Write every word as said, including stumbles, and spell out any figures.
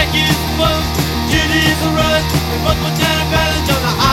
Jack is the bug, Judy is the run. We both put down a balance on the